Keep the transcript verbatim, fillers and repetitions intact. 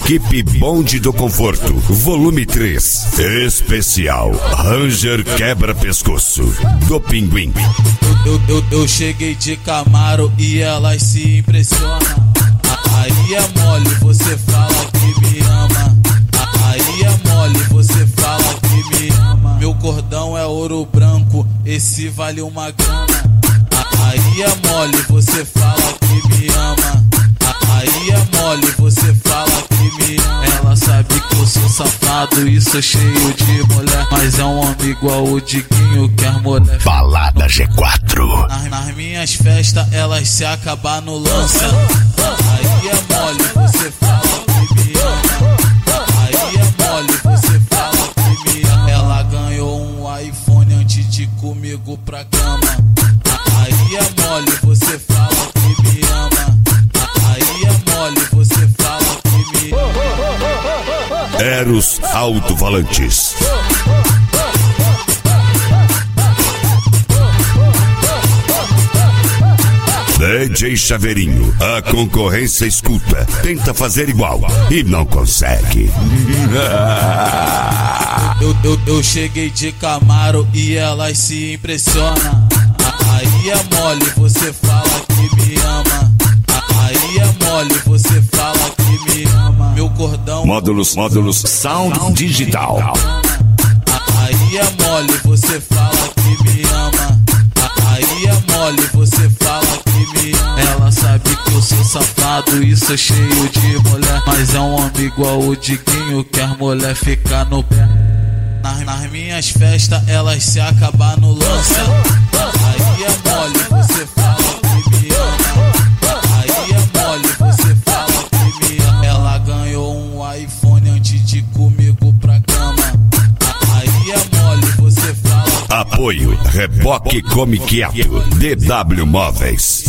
Equipe Bonde do Conforto, volume três. Especial Ranger Quebra-Pescoço do Pinguim. Eu, eu, eu cheguei de Camaro e elas se impressionam. Aí é mole, você fala que me ama. Aí é mole, você fala que me ama. Meu cordão é ouro branco, esse vale uma grana. Aí é mole, você fala que me ama. Aí é mole, você fala que me ama. Ela sabe que eu sou safado e sou cheio de mulher, mas é um homem igual o Diguinho que as mulher. Balada G quatro. Nas, nas minhas festas elas se acabar no lança. Aí é mole, você fala que me ama. Aí é mole, você fala que me ama. Ela ganhou um iPhone antes de ir comigo pra cama. Aí é mole, você fala que me ama. Aí é mole, você fala que me ama. Eros Alto-Falantes. D J Chaveirinho, a concorrência escuta, tenta fazer igual e não consegue. Eu, eu, eu cheguei de Camaro e elas se impressionam. Aí é mole, você fala que me ama. Aí é mole, você fala que me ama. Meu cordão. Módulos, módulos, Sound Digital. Aí é mole, você fala que me ama. Aí é mole, você fala que me ama. Ela sabe que eu sou safado e sou cheio de mulher, mas é um homem igual o Diguinho que as mulher fica no pé. Nas, nas minhas festas elas se acabar no lança. Aí é mole, você fala que me ama. Aí é mole, você fala que me ama. Ela ganhou um iPhone antes de ir comigo pra cama. Aí é mole, você fala. Apoio Reboque Come Quieto, D W Móveis.